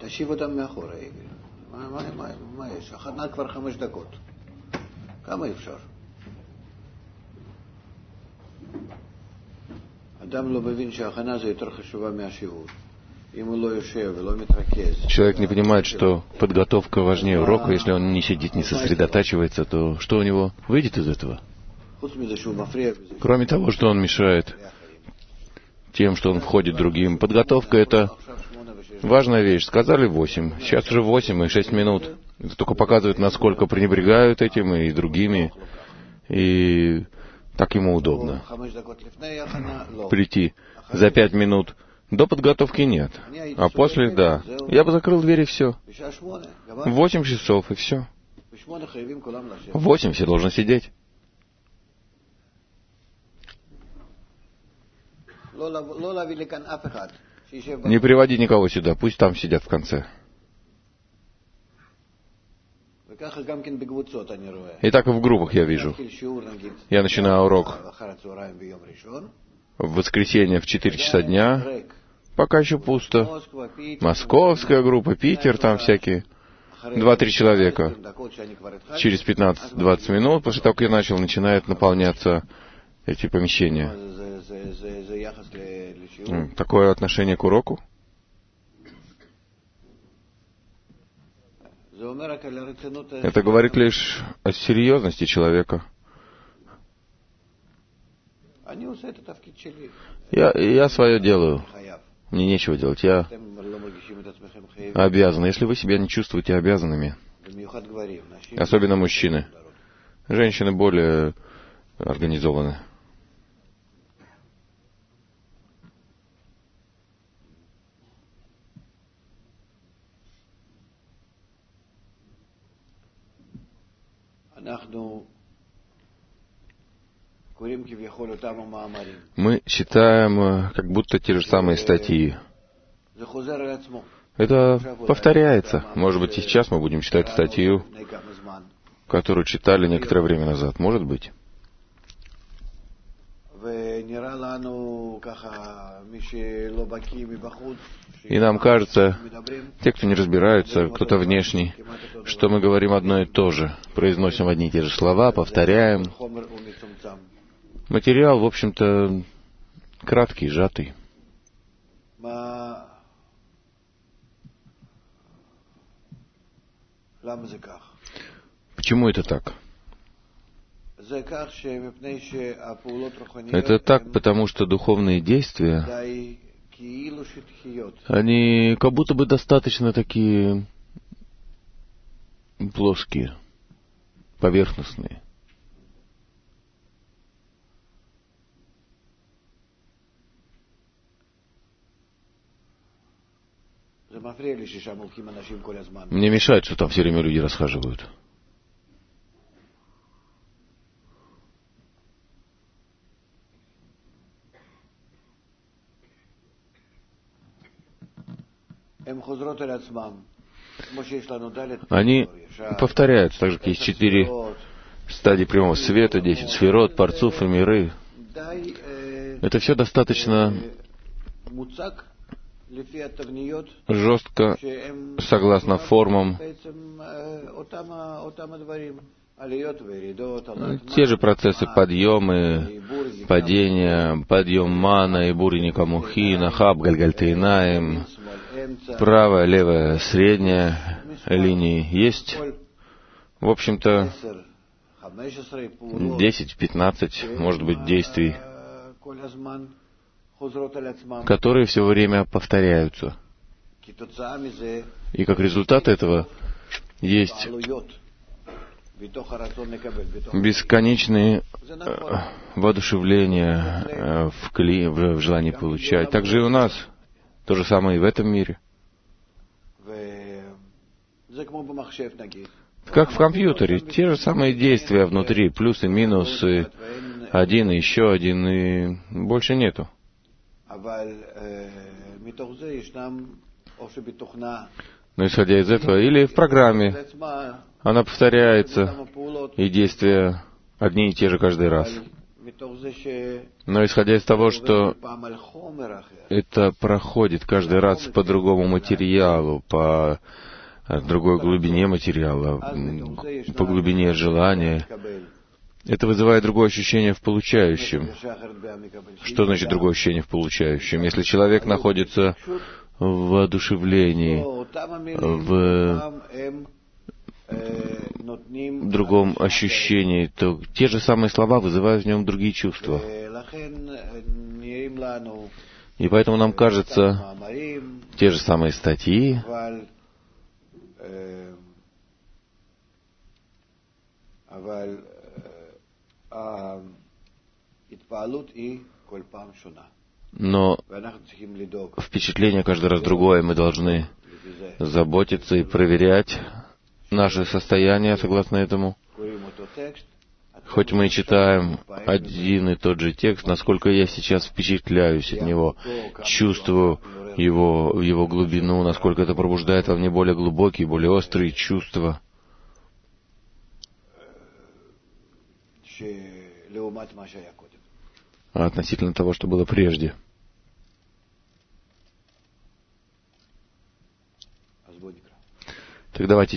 תשיב אותם מאחורה, מה יש? הכנה כבר 5 דקות. כמה אפשר? אדם לא מבין שההכנה זה יותר חשובה מהשיעור. Человек не понимает, что подготовка важнее урока. Если он не сидит, не сосредотачивается, то что у него выйдет из этого? Кроме того, что он мешает тем, что он входит другим. Подготовка — это важная вещь. Сказали 8. Сейчас уже 8 и 6 минут. Это только показывает, насколько пренебрегают этим и другими. И так ему удобно. Прийти за 5 минут до подготовки нет. А после — да. Я бы закрыл дверь и все. 8 часов и все. 8 все должны сидеть. Не приводи никого сюда, пусть там сидят в конце. И так и в группах я вижу. Я начинаю урок в воскресенье в 4 часа дня. Пока еще пусто. Московская группа, Питер, там всякие. 2-3 человека. Через 15-20 минут, после того, как я начал, начинают наполняться эти помещения. Такое отношение к уроку? Это говорит лишь о серьезности человека. Я свое делаю. Мне нечего делать. Я обязан. Если вы себя не чувствуете обязанными, особенно мужчины, женщины более организованы. Мы читаем как будто те же самые статьи. Это повторяется. Может быть, и сейчас мы будем читать статью, которую читали некоторое время назад. Может быть. И нам кажется, те, кто не разбираются, кто-то внешний, что мы говорим одно и то же, произносим одни и те же слова, повторяем. Материал, в общем-то, краткий, сжатый. Почему это так? Это так, потому что духовные действия, они как будто бы достаточно такие плоские, поверхностные. Мне мешает, что там все время люди расхаживают. Они повторяются, так же, как есть 4 стадии прямого света, 10 сферот, парцуф и миры. Это все достаточно жестко, согласно формам. Те же процессы подъемы, падения, подъем мана, и буриника мухи, нахаб, гальгальтейнаем, правая, левая, средняя линии есть. В общем-то, 10-15, может быть, действий, которые все время повторяются. И как результат этого есть бесконечные воодушевления в желании получать. Также и у нас. То же самое и в этом мире. Как в компьютере. Те же самые действия внутри. Плюсы, минусы. Один и еще один. И больше нету. Но исходя из этого, или в программе, она повторяется, и действия одни и те же каждый раз. Но исходя из того, что это проходит каждый раз по другому материалу, по другой глубине материала, по глубине желания, это вызывает другое ощущение в получающем. Что значит другое ощущение в получающем? Если человек находится в воодушевлении, в другом ощущении, то те же самые слова вызывают в нем другие чувства. И поэтому нам кажется, те же самые статьи, но впечатление каждый раз другое. Мы должны заботиться и проверять наше состояние согласно этому. Хоть мы читаем один и тот же текст, насколько я сейчас впечатляюсь от него, чувствую его глубину, насколько это пробуждает во мне более глубокие, более острые чувства относительно того, что было прежде. Так давайте